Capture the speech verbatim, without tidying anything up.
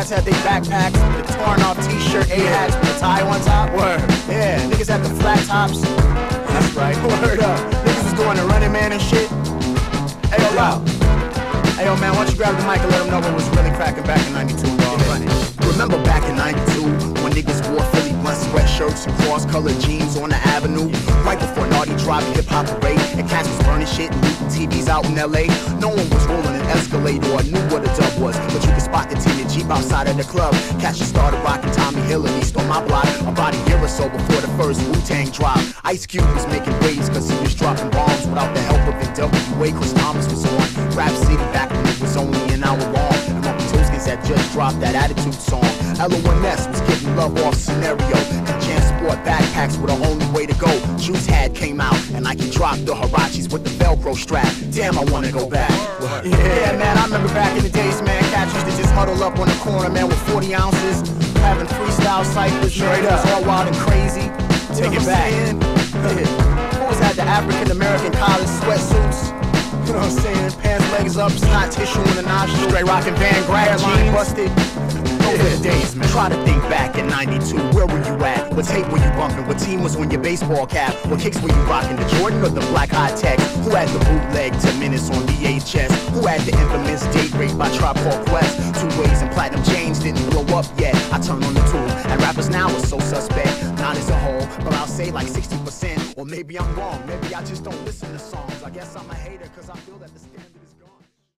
Niggas had their backpacks, the torn off t-shirt, A-hats with the tie on top. Word. Yeah, niggas had the flat tops. That's right. Word up. Niggas was doing the Running Man and shit. Hey, yo, loud. Hey, yo, man, why don't you grab the mic and let them know what was really cracking back in ninety-two, dog? Remember back in ninety-two when niggas wore Philly blunt sweatshirts and cross-colored jeans on the avenue? Right before Naughty dropped hip-hop parade and cats was burning shit and looting T Vs out in L A. No one was rolling an Escalade or knew what a dub was, but you could spot the tinted Jeep outside of the club. Cats just started rocking Tommy Hill and East on my block about a year or so before the first Wu-Tang drop. Ice Cube was making waves cause he was dropping bombs without the help of N W A. Chris Thomas was on Rap City back when it was only an hour long, and Uncle Toskins had just dropped that Attitude song. L O N S was getting love off Scenario, and Jan Sport backpacks were the only way to go. Juice had came out, and I can drop the Harachis with the Velcro strap. Damn, I wanna go back. Yeah, yeah, man, I remember back in the days, man, cats used to just huddle up on the corner, man, with forty ounces, having freestyle cyphers, straight up, all wild and crazy. Take it back. Fools had the African American college sweatsuits. You know what I'm saying? Pants, legs up, snot tissue in the nostril. Straight rockin' Van Grad jeans. Busted. Those were the days, man. Try to think back in ninety-two. Where were you at? What tape were you bumping? What team was on your baseball cap? What kicks were you rocking? The Jordan or the Black Hot Tech? Who had the bootleg ten minutes on V H S? Who had the infamous Date Rape by Tribe Called Quest? Two Ways and Platinum James didn't blow up yet. I turned on the tool, and rappers now are so suspect. Not as a whole, but I'll say like sixty percent. Or maybe I'm wrong. Maybe I just don't listen to songs. I guess I'm a hater cause I